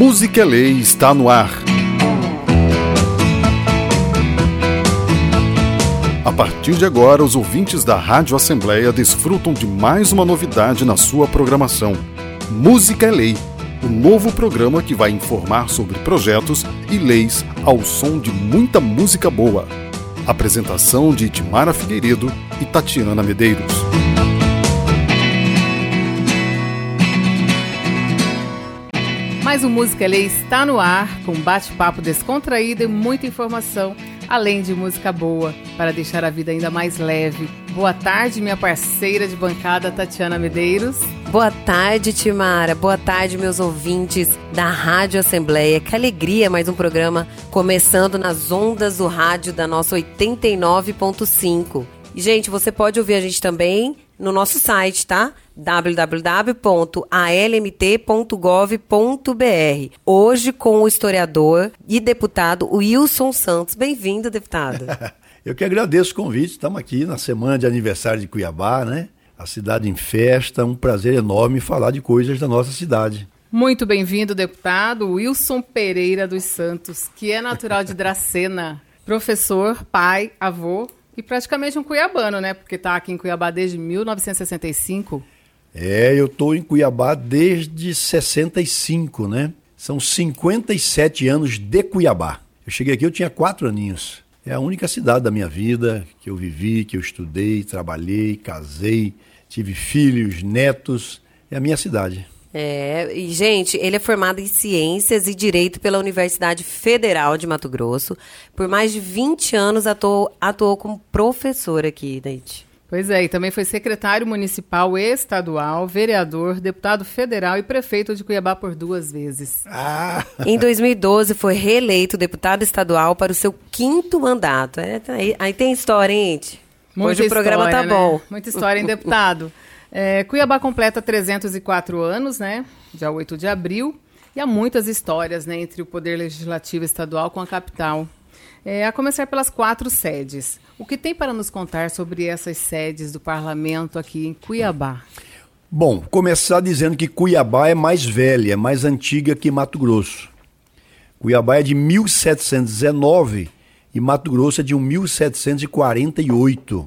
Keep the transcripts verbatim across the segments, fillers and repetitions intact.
Música é Lei está no ar. A partir de agora, os ouvintes da Rádio Assembleia desfrutam de mais uma novidade na sua programação. Música é Lei, o novo programa que vai informar sobre projetos e leis ao som de muita música boa. Apresentação de Itimara Figueiredo e Tatiana Medeiros. Mais um Música é Lei está no ar, com bate-papo descontraído e muita informação, além de música boa, para deixar a vida ainda mais leve. Boa tarde, minha parceira de bancada, Tatiana Medeiros. Boa tarde, Timara. Boa tarde, meus ouvintes da Rádio Assembleia. Que alegria, mais um programa começando nas ondas do rádio da nossa oitenta e nove ponto cinco. E, gente, você pode ouvir a gente também no nosso site, tá? w w w ponto a l m t ponto gov ponto b r. Hoje com o historiador e deputado Wilson Santos. Bem-vindo, deputado. Eu que agradeço o convite. Estamos aqui na semana de aniversário de Cuiabá, né? A cidade em festa. Um prazer enorme falar de coisas da nossa cidade. Muito bem-vindo, deputado Wilson Pereira dos Santos, que é natural de Dracena, professor, pai, avô e praticamente um cuiabano, né? Porque está aqui em Cuiabá desde mil novecentos e sessenta e cinco. É, eu estou em Cuiabá desde sessenta e cinco, né? São cinquenta e sete anos de Cuiabá. Eu cheguei aqui, eu tinha quatro aninhos. É a única cidade da minha vida que eu vivi, que eu estudei, trabalhei, casei, tive filhos, netos. É a minha cidade. É, e gente, ele é formado em Ciências e Direito pela Universidade Federal de Mato Grosso. Por mais de vinte anos atuou, atuou como professor aqui, Neide. Pois é, e também foi secretário municipal estadual, vereador, deputado federal e prefeito de Cuiabá por duas vezes. Ah. Em dois mil e doze foi reeleito deputado estadual para o seu quinto mandato. É, aí, aí tem história, hein, gente? Muita Hoje o programa história, tá né? bom. Muita história, hein, deputado? É, Cuiabá completa trezentos e quatro anos, né? Dia oito de abril. E há muitas histórias, né, entre o Poder Legislativo Estadual com a capital. É, a começar pelas quatro sedes. O que tem para nos contar sobre essas sedes do parlamento aqui em Cuiabá? Bom, começar dizendo que Cuiabá é mais velha, é mais antiga que Mato Grosso. Cuiabá é de mil setecentos e dezenove e Mato Grosso é de mil setecentos e quarenta e oito.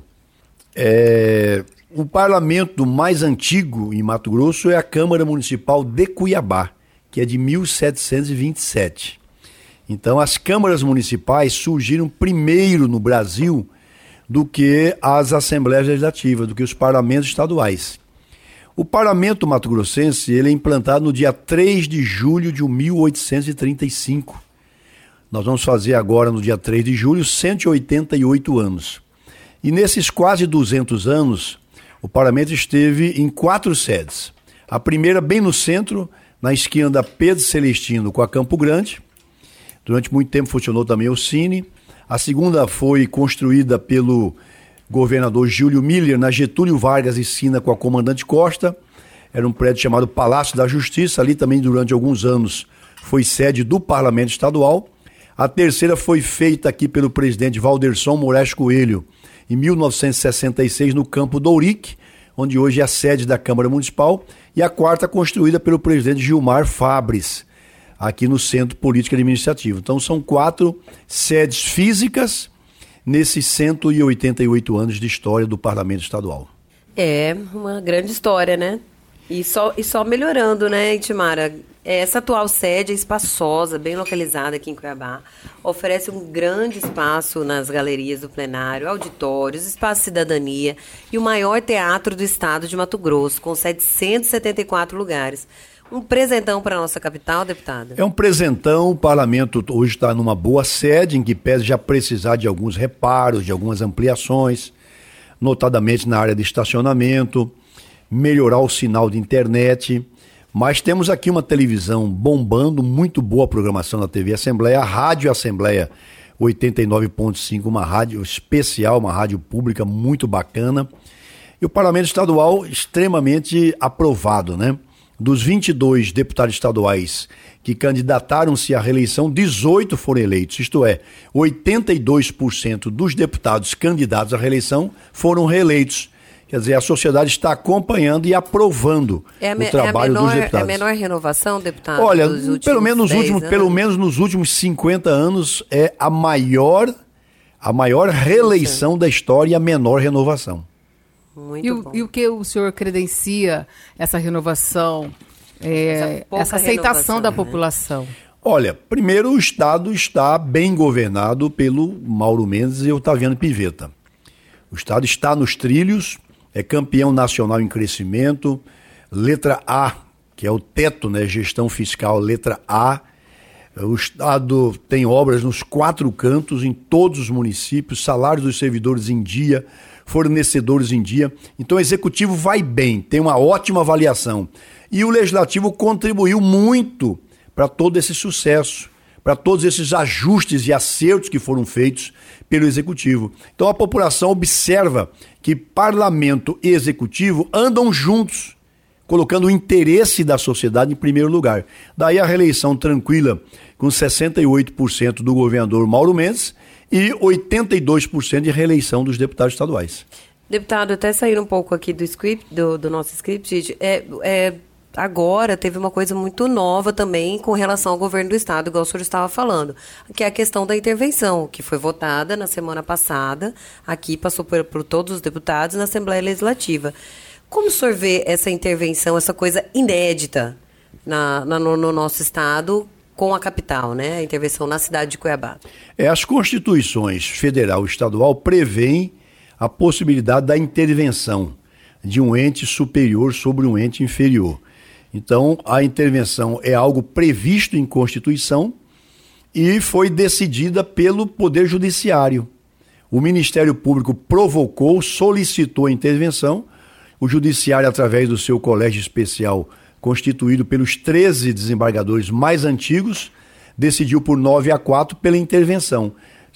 É, o parlamento mais antigo em Mato Grosso é a Câmara Municipal de Cuiabá, que é de mil setecentos e vinte e sete. Então, as câmaras municipais surgiram primeiro no Brasil do que as assembleias legislativas, do que os parlamentos estaduais. O parlamento mato-grossense ele é implantado no dia três de julho de mil oitocentos e trinta e cinco. Nós vamos fazer agora, no dia três de julho, cento e oitenta e oito anos. E nesses quase duzentos anos, o parlamento esteve em quatro sedes. A primeira bem no centro, na esquina da Pedro Celestino com a Campo Grande. Durante muito tempo funcionou também o Cine. A segunda foi construída pelo governador Júlio Miller na Getúlio Vargas, esquina com a Comandante Costa. Era um prédio chamado Palácio da Justiça. Ali também, durante alguns anos, foi sede do Parlamento Estadual. A terceira foi feita aqui pelo presidente Valderson Moraes Coelho, em mil novecentos e sessenta e seis, no Campo do Ourique, onde hoje é a sede da Câmara Municipal. E a quarta, construída pelo presidente Gilmar Fabres, aqui no Centro Político Administrativo. Então são quatro sedes físicas nesses cento e oitenta e oito anos de história do Parlamento Estadual. É uma grande história, né? E só, e só melhorando, né, Itimara? Essa atual sede é espaçosa, bem localizada aqui em Cuiabá, oferece um grande espaço nas galerias do plenário, auditórios, espaço de cidadania e o maior teatro do estado de Mato Grosso, com setecentos e setenta e quatro lugares. Um presentão para a nossa capital, deputada? É um presentão. O parlamento hoje está numa boa sede, em que pese já precisar de alguns reparos, de algumas ampliações, notadamente na área de estacionamento, melhorar o sinal de internet. Mas temos aqui uma televisão bombando, muito boa programação na T V Assembleia, a Rádio Assembleia oitenta e nove ponto cinco, uma rádio especial, uma rádio pública muito bacana. E o Parlamento Estadual extremamente aprovado, né? Dos vinte e dois deputados estaduais que candidataram-se à reeleição, dezoito foram eleitos, isto é, oitenta e dois por cento dos deputados candidatos à reeleição foram reeleitos. Quer dizer, a sociedade está acompanhando e aprovando é o trabalho é menor, dos deputados. É a menor renovação, deputado? Olha, dos pelo menos, nos últimos, anos? pelo menos nos últimos cinquenta anos é a maior, a maior reeleição Isso. da história e a menor renovação. Muito e, o, bom. E o que o senhor credencia essa renovação, é, essa, essa aceitação renovação, da né? população? Olha, primeiro o Estado está bem governado pelo Mauro Mendes e Otaviano Pivetta. O Estado está nos trilhos, é campeão nacional em crescimento, letra A, que é o teto, né, gestão fiscal, letra A. O Estado tem obras nos quatro cantos, em todos os municípios, salários dos servidores em dia, fornecedores em dia. Então o Executivo vai bem, tem uma ótima avaliação. E o Legislativo contribuiu muito para todo esse sucesso, para todos esses ajustes e acertos que foram feitos pelo Executivo. Então a população observa que Parlamento e Executivo andam juntos, colocando o interesse da sociedade em primeiro lugar. Daí a reeleição tranquila, com sessenta e oito por cento do governador Mauro Mendes e oitenta e dois por cento de reeleição dos deputados estaduais. Deputado, até sair um pouco aqui do script, do, do nosso script, é, é, agora teve uma coisa muito nova também com relação ao governo do Estado, igual o senhor estava falando, que é a questão da intervenção, que foi votada na semana passada, aqui passou por, por todos os deputados na Assembleia Legislativa. Como o senhor vê essa intervenção, essa coisa inédita na, na, no, no nosso Estado com a capital, né? A intervenção na cidade de Cuiabá? É, as constituições federal e estadual prevêem a possibilidade da intervenção de um ente superior sobre um ente inferior. Então, a intervenção é algo previsto em Constituição e foi decidida pelo Poder Judiciário. O Ministério Público provocou, solicitou a intervenção. O Judiciário, através do seu colégio especial, constituído pelos treze desembargadores mais antigos, decidiu por nove a quatro pela intervenção.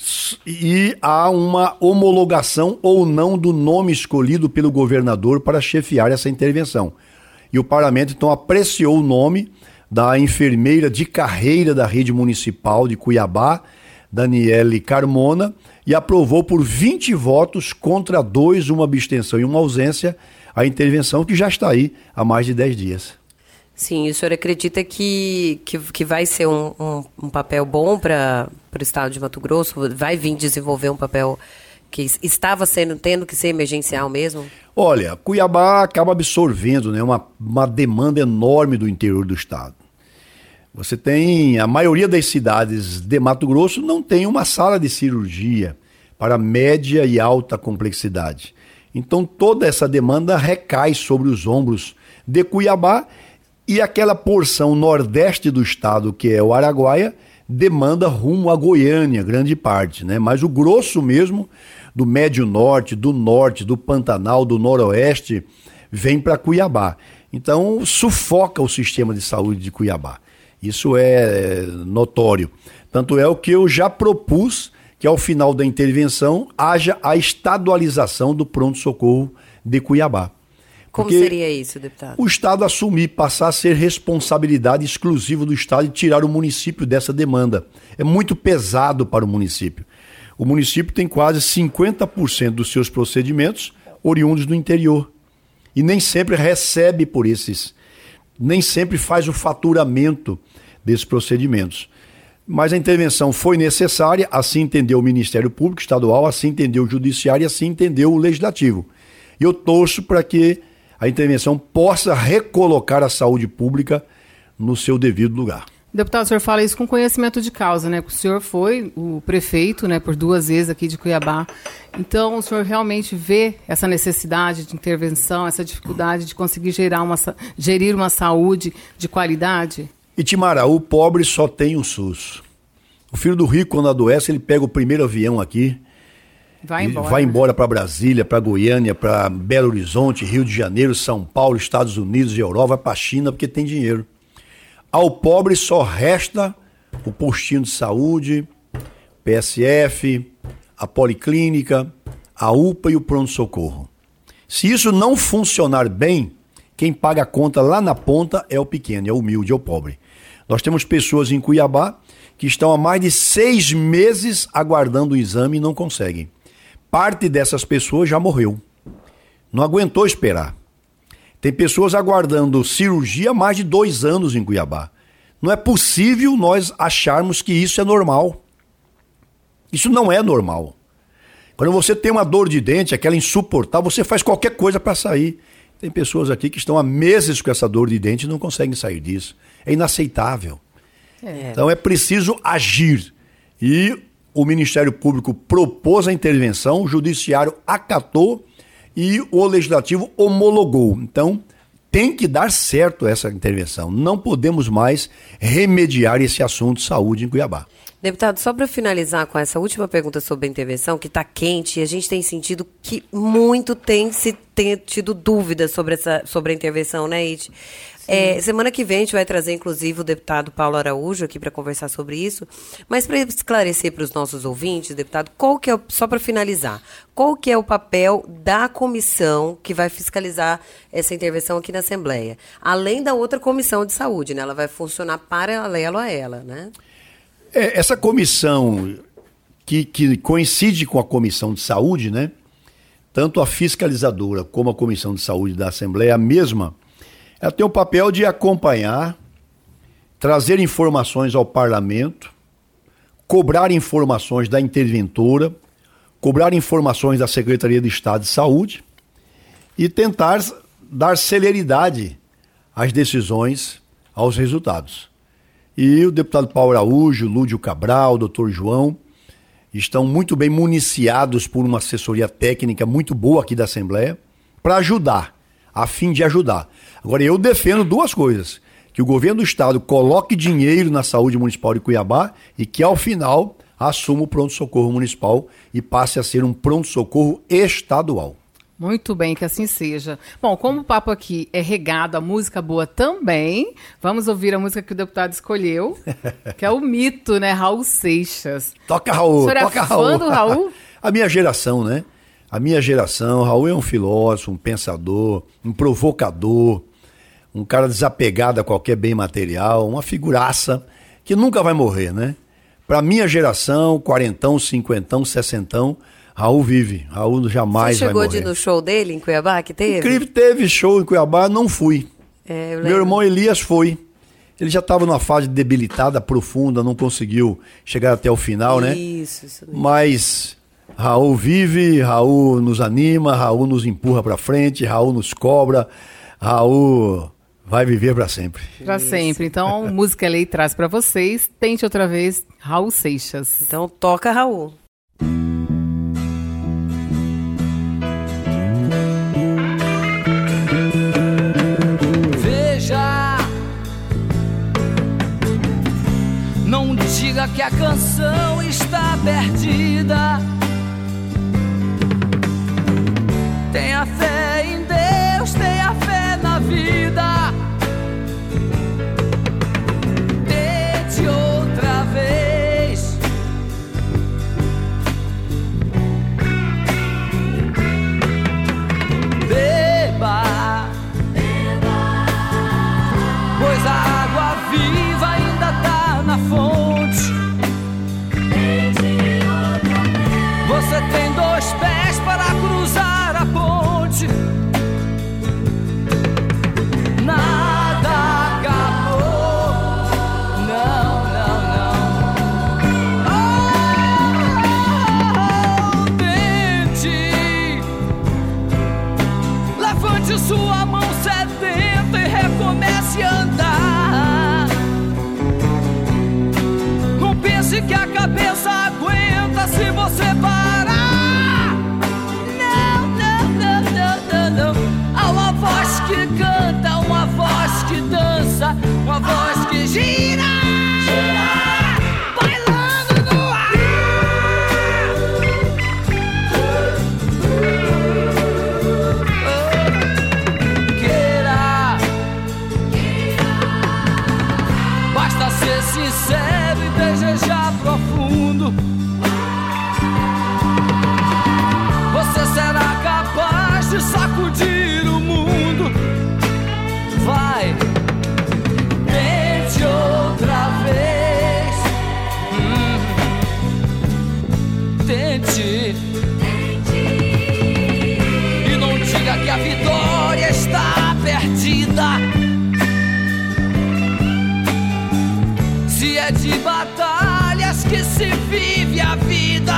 E há uma homologação ou não do nome escolhido pelo governador para chefiar essa intervenção. E o parlamento, então, apreciou o nome da enfermeira de carreira da rede municipal de Cuiabá, Daniele Carmona, e aprovou por vinte votos contra dois, uma abstenção e uma ausência, a intervenção que já está aí há mais de dez dias. Sim, e o senhor acredita que, que, que vai ser um, um, um papel bom para o Estado de Mato Grosso? Vai vir desenvolver um papel que estava sendo, tendo que ser emergencial mesmo? Olha, Cuiabá acaba absorvendo, né, uma, uma demanda enorme do interior do estado. Você tem, a maioria das cidades de Mato Grosso não tem uma sala de cirurgia para média e alta complexidade. Então toda essa demanda recai sobre os ombros de Cuiabá e aquela porção nordeste do estado, que é o Araguaia, demanda rumo a Goiânia, grande parte, né? Mas o grosso mesmo do Médio Norte, do Norte, do Pantanal, do Noroeste, vem para Cuiabá. Então, sufoca o sistema de saúde de Cuiabá. Isso é notório. Tanto é o que eu já propus que, ao final da intervenção, haja a estadualização do pronto-socorro de Cuiabá. Como Porque seria isso, deputado? O Estado assumir, passar a ser responsabilidade exclusiva do Estado e tirar o município dessa demanda. É muito pesado para o município. O município tem quase cinquenta por cento dos seus procedimentos oriundos do interior. E nem sempre recebe por esses, nem sempre faz o faturamento desses procedimentos. Mas a intervenção foi necessária, assim entendeu o Ministério Público Estadual, assim entendeu o Judiciário e assim entendeu o Legislativo. E eu torço para que a intervenção possa recolocar a saúde pública no seu devido lugar. Deputado, o senhor fala isso com conhecimento de causa, né? O senhor foi o prefeito, né, por duas vezes aqui de Cuiabá. Então, o senhor realmente vê essa necessidade de intervenção, essa dificuldade de conseguir gerar uma, gerir uma saúde de qualidade? Itimara, o pobre só tem o SUS. O filho do rico, quando adoece, ele pega o primeiro avião aqui, vai embora, vai embora para Brasília, para Goiânia, para Belo Horizonte, Rio de Janeiro, São Paulo, Estados Unidos e Europa, vai para a China porque tem dinheiro. Ao pobre só resta o postinho de saúde, P S F, a policlínica, a U P A e o pronto-socorro. Se isso não funcionar bem, quem paga a conta lá na ponta é o pequeno, é o humilde, é o pobre. Nós temos pessoas em Cuiabá que estão há mais de seis meses aguardando o exame e não conseguem. Parte dessas pessoas já morreu. Não aguentou esperar. Tem pessoas aguardando cirurgia há mais de dois anos em Cuiabá. Não é possível nós acharmos que isso é normal. Isso não é normal. Quando você tem uma dor de dente, aquela insuportável, você faz qualquer coisa para sair. Tem pessoas aqui que estão há meses com essa dor de dente e não conseguem sair disso. É inaceitável. É. Então é preciso agir. E o Ministério Público propôs a intervenção, o Judiciário acatou e o Legislativo homologou. Então tem que dar certo essa intervenção. Não podemos mais remediar esse assunto de saúde em Cuiabá. Deputado, só para finalizar com essa última pergunta sobre a intervenção, que está quente, e a gente tem sentido que muito tem se tem tido dúvidas sobre, essa, sobre a intervenção, né, Ide? É, semana que vem a gente vai trazer, inclusive, o deputado Paulo Araújo aqui para conversar sobre isso. Mas para esclarecer para os nossos ouvintes, deputado, qual que é, só para finalizar, qual que é o papel da comissão que vai fiscalizar essa intervenção aqui na Assembleia? Além da outra comissão de saúde, né? Ela vai funcionar paralelo a ela, né? É, essa comissão que, que coincide com a comissão de saúde, né? Tanto a fiscalizadora como a comissão de saúde da Assembleia, a mesma, ela tem o papel de acompanhar, trazer informações ao parlamento, cobrar informações da interventora, cobrar informações da Secretaria de Estado de Saúde e tentar dar celeridade às decisões, aos resultados. E o deputado Paulo Araújo, Lúdio Cabral, o doutor João, estão muito bem municiados por uma assessoria técnica muito boa aqui da Assembleia para ajudar, a fim de ajudar. Agora, eu defendo duas coisas: que o governo do estado coloque dinheiro na saúde municipal de Cuiabá e que, ao final, assuma o pronto-socorro municipal e passe a ser um pronto-socorro estadual. Muito bem, que assim seja. Bom, como o papo aqui é regado a música boa também, vamos ouvir a música que o deputado escolheu, que é o mito, né? Raul Seixas. Toca, Raul, o senhor toca, é fã Raul. do Raul? A minha geração, né? A minha geração, Raul é um filósofo, um pensador, um provocador, um cara desapegado a qualquer bem material, uma figuraça que nunca vai morrer, né? Pra minha geração, quarentão, cinquentão, sessentão, Raul vive. Raul jamais vai morrer. Você chegou de ir no show dele em Cuiabá, que teve? Incrível, teve show em Cuiabá, não fui. É, Meu irmão Elias foi. Ele já estava numa fase debilitada, profunda, não conseguiu chegar até o final, né? Isso, isso mesmo. Mas Raul vive, Raul nos anima, Raul nos empurra para frente, Raul nos cobra, Raul vai viver para sempre. Para sempre. Então, Música é Lei traz para vocês. Tente outra vez, Raul Seixas. Então, toca, Raul. Não diga que a canção está perdida. Tenha fé em Deus, tenha fé na vida. Tente outra vez. Beba, beba, pois a água viva ainda tá na fonte. Você tem dois pés para cruzar a ponte. Nada acabou. Não, não, não. Oh, tente. Levante sua mão sedenta e recomece a andar. Não pense que a cabeça aguenta se você parar. Não, não, não, não, não, não. Há uma voz que canta, uma voz que dança, uma voz que gira, gira, bailando no ar. Queira perdida. Se é de batalhas que se vive a vida,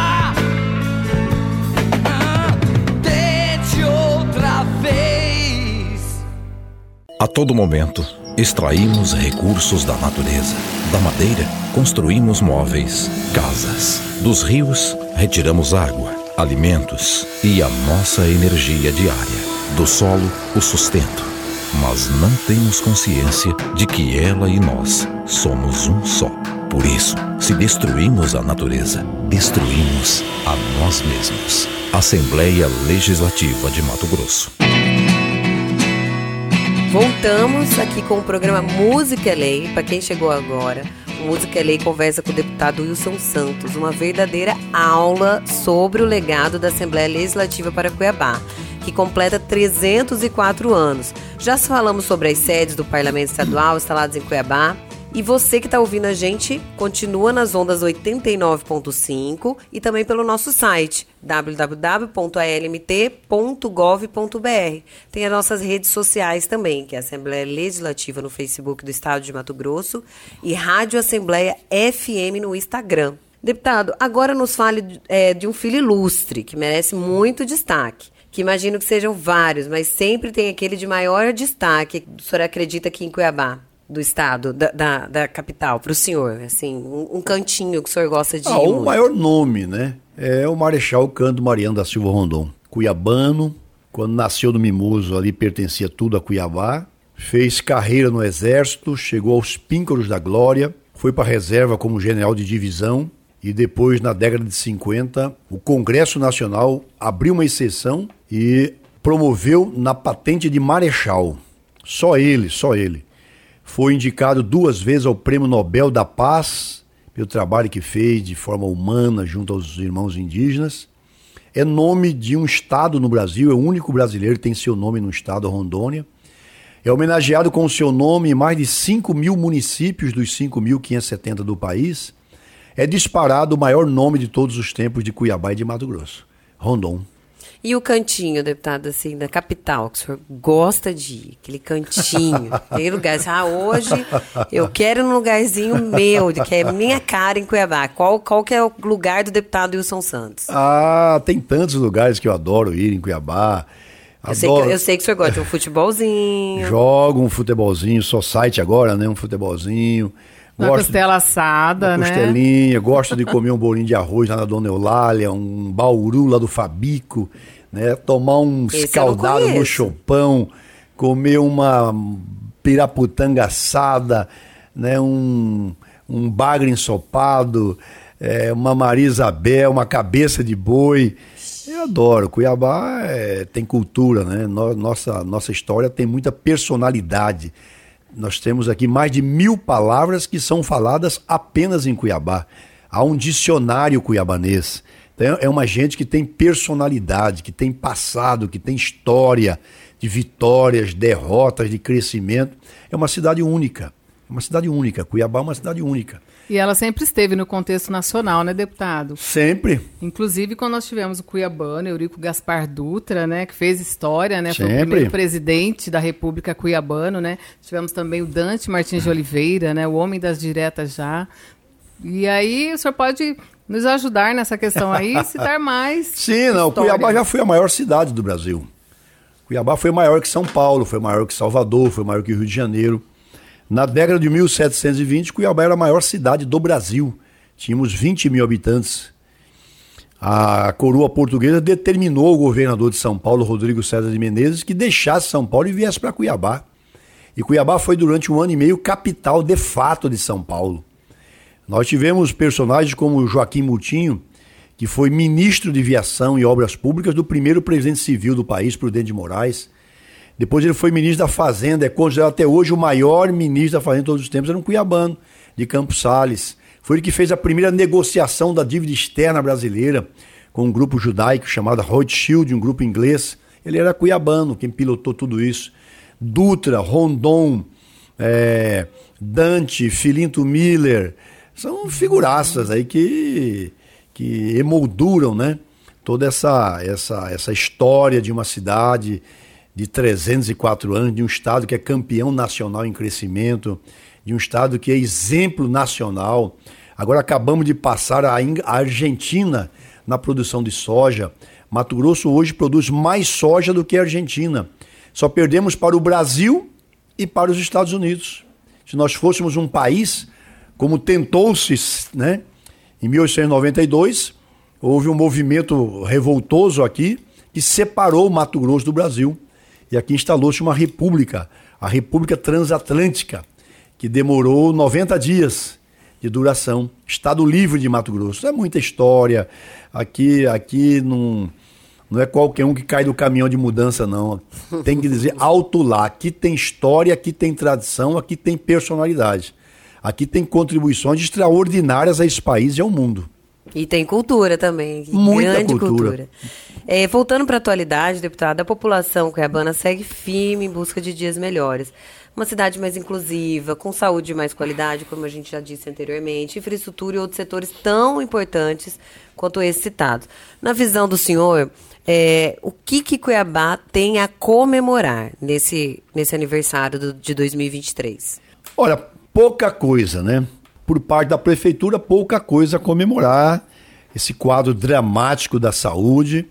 ah, tente outra vez. A todo momento, extraímos recursos da natureza. Da madeira, construímos móveis, casas. Dos rios, retiramos água, alimentos e a nossa energia diária. Do solo, o sustento. Mas não temos consciência de que ela e nós somos um só. Por isso, se destruímos a natureza, destruímos a nós mesmos. Assembleia Legislativa de Mato Grosso. Voltamos aqui com o programa Música é Lei. Para quem chegou agora, o Música é Lei conversa com o deputado Wilson Santos, uma verdadeira aula sobre o legado da Assembleia Legislativa para Cuiabá, que completa trezentos e quatro anos. Já falamos sobre as sedes do Parlamento Estadual instaladas em Cuiabá. E você que está ouvindo a gente, continua nas ondas oitenta e nove ponto cinco e também pelo nosso site, w w w ponto a l m t ponto gov ponto b r. Tem as nossas redes sociais também, que é a Assembleia Legislativa no Facebook do Estado de Mato Grosso e Rádio Assembleia F M no Instagram. Deputado, agora nos fale é, de um filho ilustre, que merece muito destaque. Que imagino que sejam vários, mas sempre tem aquele de maior destaque, o senhor acredita aqui em Cuiabá? Do estado, da, da, da capital, para o senhor, assim, um, um cantinho que o senhor gosta de ah, ir o muito. maior nome, né, é o Marechal Cândido Mariano da Silva Rondon, cuiabano. Quando nasceu no Mimoso, ali pertencia tudo a Cuiabá, fez carreira no Exército, chegou aos píncaros da glória, foi para a reserva como general de divisão e depois, na década de cinquenta, o Congresso Nacional abriu uma exceção e promoveu na patente de Marechal. Só ele, só ele. Foi indicado duas vezes ao Prêmio Nobel da Paz, pelo trabalho que fez de forma humana junto aos irmãos indígenas. É nome de um estado no Brasil, é o único brasileiro que tem seu nome no estado, Rondônia. É homenageado com o seu nome em mais de cinco mil municípios dos cinco mil quinhentos e setenta do país. É disparado o maior nome de todos os tempos de Cuiabá e de Mato Grosso, Rondon. E o cantinho, deputado, assim, da capital, que o senhor gosta de ir, aquele cantinho, aquele lugar, assim, ah, hoje eu quero um lugarzinho meu, que é minha cara em Cuiabá. Qual, qual que é o lugar do deputado Wilson Santos? Ah, tem tantos lugares que eu adoro ir em Cuiabá. Eu sei, que, eu sei que o senhor gosta de um futebolzinho. Jogo um futebolzinho, só site agora, né, um futebolzinho. Uma gosto costela assada, uma né? Costelinha, gosto de comer um bolinho de arroz lá na Dona Eulália, um bauru lá do Fabico, né? Tomar um escaldado no chopão, comer uma piraputanga assada, né? um, um bagre ensopado, é, uma Maria Isabel, uma cabeça de boi. Eu adoro. Cuiabá é, tem cultura, né? Nossa, nossa história tem muita personalidade. Nós temos aqui mais de mil palavras que são faladas apenas em Cuiabá. Há um dicionário cuiabanês. Então, é uma gente que tem personalidade, que tem passado, que tem história de vitórias, derrotas, de crescimento. É uma cidade única. É uma cidade única. Cuiabá é uma cidade única. E ela sempre esteve no contexto nacional, né, deputado? Sempre. Inclusive, quando nós tivemos o cuiabano, Eurico Gaspar Dutra, né, que fez história, né, foi Sempre. o primeiro presidente da República cuiabano, né? Tivemos também o Dante Martins de Oliveira, né, o homem das diretas já. E aí, o senhor pode nos ajudar nessa questão aí, citar mais Sim, não, história. Cuiabá já foi a maior cidade do Brasil. Cuiabá foi maior que São Paulo, foi maior que Salvador, foi maior que Rio de Janeiro. Na década de mil setecentos e vinte, Cuiabá era a maior cidade do Brasil. Tínhamos vinte mil habitantes. A coroa portuguesa determinou o governador de São Paulo, Rodrigo César de Menezes, que deixasse São Paulo e viesse para Cuiabá. E Cuiabá foi durante um ano e meio capital de fato de São Paulo. Nós tivemos personagens como Joaquim Moutinho, que foi ministro de Viação e Obras Públicas do primeiro presidente civil do país, Prudente de Moraes. Depois ele foi ministro da Fazenda, é considerado até hoje o maior ministro da Fazenda de todos os tempos, era um cuiabano, de Campos Sales. Foi ele que fez a primeira negociação da dívida externa brasileira com um grupo judaico chamado Rothschild, um grupo inglês. Ele era cuiabano, quem pilotou tudo isso. Dutra, Rondon, é, Dante, Filinto Miller, são figuraças aí que, que emolduram, né, toda essa, essa, essa história de uma cidade de trezentos e quatro anos, de um estado que é campeão nacional em crescimento, de um estado que é exemplo nacional. Agora acabamos de passar a Argentina na produção de soja. Mato Grosso hoje produz mais soja do que a Argentina. Só perdemos para o Brasil e para os Estados Unidos. Se nós fôssemos um país, como tentou-se, né? Em mil oitocentos e noventa e dois, houve um movimento revoltoso aqui que separou o Mato Grosso do Brasil. E aqui instalou-se uma república, a República Transatlântica, que demorou noventa dias de duração. Estado Livre de Mato Grosso. É muita história. Aqui, aqui não, não é qualquer um que cai do caminhão de mudança, não. Tem que dizer alto lá. Aqui tem história, aqui tem tradição, aqui tem personalidade. Aqui tem contribuições extraordinárias a esse país e ao mundo. E tem cultura também. Muita grande cultura. cultura. É, voltando para a atualidade, deputado, a população cuiabana segue firme em busca de dias melhores. Uma cidade mais inclusiva, com saúde de mais qualidade, como a gente já disse anteriormente, infraestrutura e outros setores tão importantes quanto esses citados. Na visão do senhor, é, o que, que Cuiabá tem a comemorar nesse, nesse aniversário do, de dois mil e vinte e três? Olha, pouca coisa, né? Por parte da prefeitura, pouca coisa a comemorar esse quadro dramático da saúde,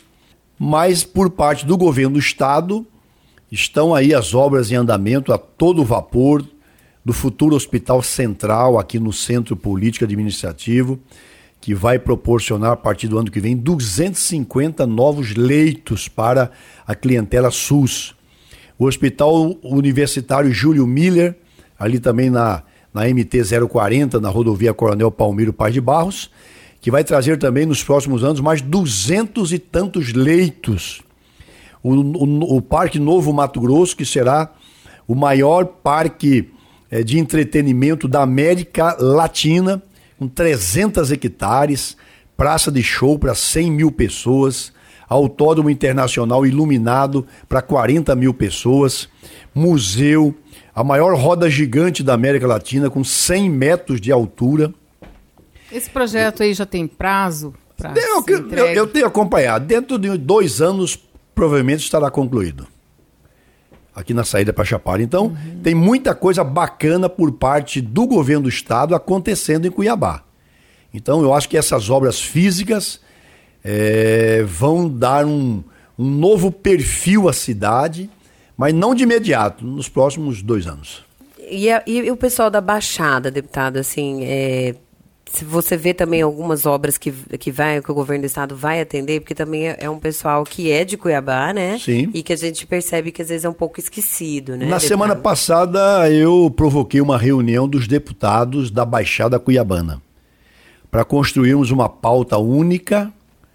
mas por parte do governo do estado, estão aí as obras em andamento a todo vapor do futuro Hospital Central aqui no Centro Político Administrativo, que vai proporcionar a partir do ano que vem duzentos e cinquenta novos leitos para a clientela SUS. O Hospital Universitário Júlio Miller, ali também na, na M T zero quarenta, na rodovia Coronel Palmiro Paz de Barros, que vai trazer também nos próximos anos mais duzentos e tantos leitos. O, o, o Parque Novo Mato Grosso, que será o maior parque é, de entretenimento da América Latina, com trezentos hectares, praça de show para cem mil pessoas, autódromo internacional iluminado para quarenta mil pessoas, museu, a maior roda gigante da América Latina, com cem metros de altura. Esse projeto aí já tem prazo para eu, eu, eu tenho acompanhado. Dentro de dois anos, provavelmente estará concluído. Aqui na saída para Chapada. Então, uhum. tem muita coisa bacana por parte do governo do estado acontecendo em Cuiabá. Então, eu acho que essas obras físicas é, vão dar um, um novo perfil à cidade, mas não de imediato, nos próximos dois anos. E, a, e o pessoal da Baixada, deputado, assim, é, se você vê também algumas obras que, que, vai, que o governo do estado vai atender, porque também é, é um pessoal que é de Cuiabá, né? Sim. E que a gente percebe que às vezes é um pouco esquecido, né? Na deputado? semana passada eu provoquei uma reunião dos deputados da Baixada Cuiabana para construirmos uma pauta única,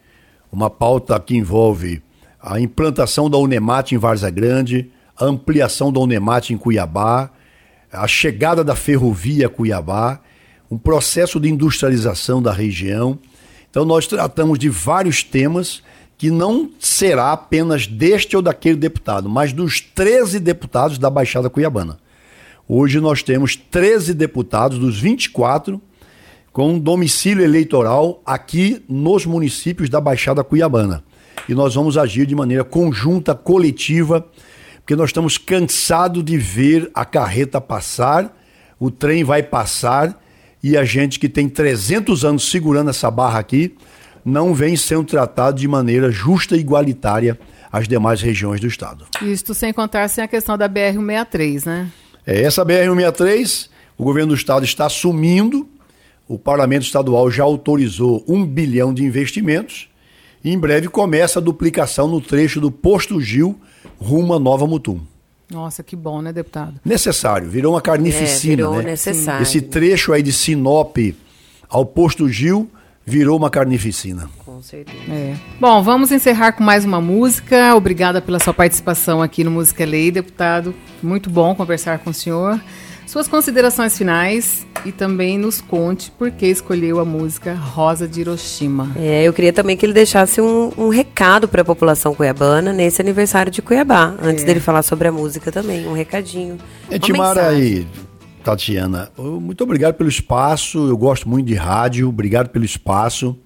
uma pauta que envolve a implantação da Unemat em Várzea Grande, a ampliação da Unemat em Cuiabá, a chegada da ferrovia a Cuiabá, um processo de industrialização da região. Então nós tratamos de vários temas que não será apenas deste ou daquele deputado, mas dos treze deputados da Baixada Cuiabana. Hoje nós temos treze deputados dos vinte e quatro com domicílio eleitoral aqui nos municípios da Baixada Cuiabana. E nós vamos agir de maneira conjunta, coletiva, porque nós estamos cansados de ver a carreta passar, o trem vai passar, e a gente que tem trezentos anos segurando essa barra aqui, não vem sendo tratado de maneira justa e igualitária às demais regiões do estado. Isto sem contar sem a questão da B R cento e sessenta e três, né? É, essa B R cento e sessenta e três, o governo do estado está assumindo, o parlamento estadual já autorizou um bilhão de investimentos, e em breve começa a duplicação no trecho do Posto Gil rumo a Nova Mutum. Nossa, que bom, né, deputado? Necessário, virou uma carnificina, é, virou né? necessário. Esse trecho aí de Sinop ao Posto Gil virou uma carnificina. Com certeza. É. Bom, vamos encerrar com mais uma música. Obrigada pela sua participação aqui no Música é Lei, deputado. Muito bom conversar com o senhor. Suas considerações finais e também nos conte por que escolheu a música Rosa de Hiroshima. É, eu queria também que ele deixasse um, um recado para a população cuiabana nesse aniversário de Cuiabá, antes É. dele falar sobre a música também, um recadinho. É, Timara e Tatiana, muito obrigado pelo espaço, eu gosto muito de rádio, obrigado pelo espaço.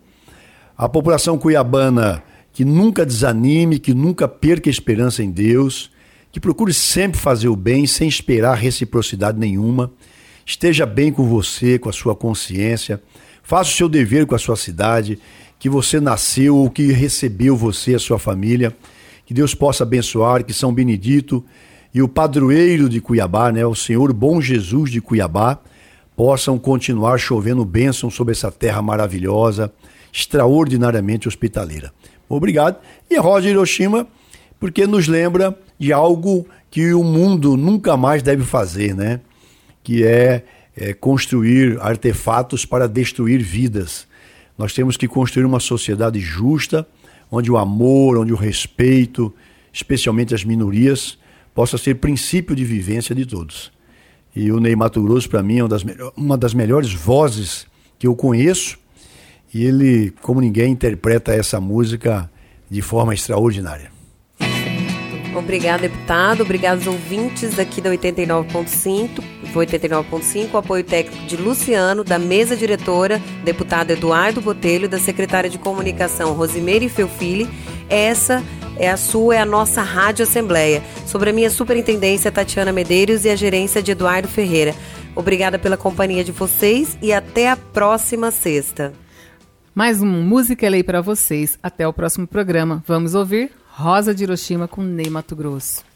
A população cuiabana que nunca desanime, que nunca perca a esperança em Deus, que procure sempre fazer o bem sem esperar reciprocidade nenhuma. Esteja bem com você, com a sua consciência. Faça o seu dever com a sua cidade, que você nasceu ou que recebeu você e a sua família. Que Deus possa abençoar, que São Benedito e o padroeiro de Cuiabá, né, o Senhor Bom Jesus de Cuiabá, possam continuar chovendo bênção sobre essa terra maravilhosa, extraordinariamente hospitaleira. Obrigado. E a Rosa de Hiroshima, porque nos lembra de algo que o mundo nunca mais deve fazer, né? Que é, é construir artefatos para destruir vidas. Nós temos que construir uma sociedade justa, onde o amor, onde o respeito, especialmente as minorias, possa ser princípio de vivência de todos. E o Ney Matogrosso, para mim, é uma das, melhor, uma das melhores vozes que eu conheço, e ele, como ninguém, interpreta essa música de forma extraordinária. Obrigado, deputado. Obrigado aos ouvintes aqui da oitenta e nove ponto cinco. oitenta e nove ponto cinco, apoio técnico de Luciano, da mesa diretora, deputado Eduardo Botelho, da secretária de comunicação Rosimeire Felfili. Essa é a sua, é a nossa Rádio Assembleia. Sobre a minha superintendência, Tatiana Medeiros, e a gerência de Eduardo Ferreira. Obrigada pela companhia de vocês e até a próxima sexta. Mais um Música é Lei para vocês. Até o próximo programa. Vamos ouvir Rosa de Hiroshima com Ney Matogrosso.